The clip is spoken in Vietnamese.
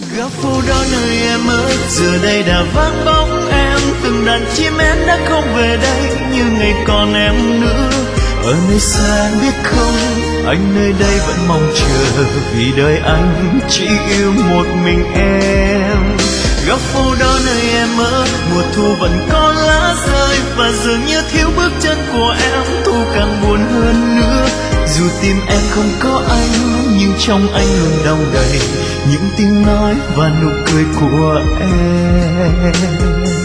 Góc phố đó nơi em ở giờ đây đã vắng bóng em, từng đàn chim én đã không về đây như ngày còn em nữa. Ở nơi xa em biết không, anh nơi đây vẫn mong chờ, vì đời anh chỉ yêu một mình em. Góc phố đó nơi em ở, mùa thu vẫn có lá rơi, và dường như thiếu bước chân của em, thu càng buồn hơn nữa. Dù tim em không có anh, nhưng trong anh luôn đong đầy những tiếng nói và nụ cười của em.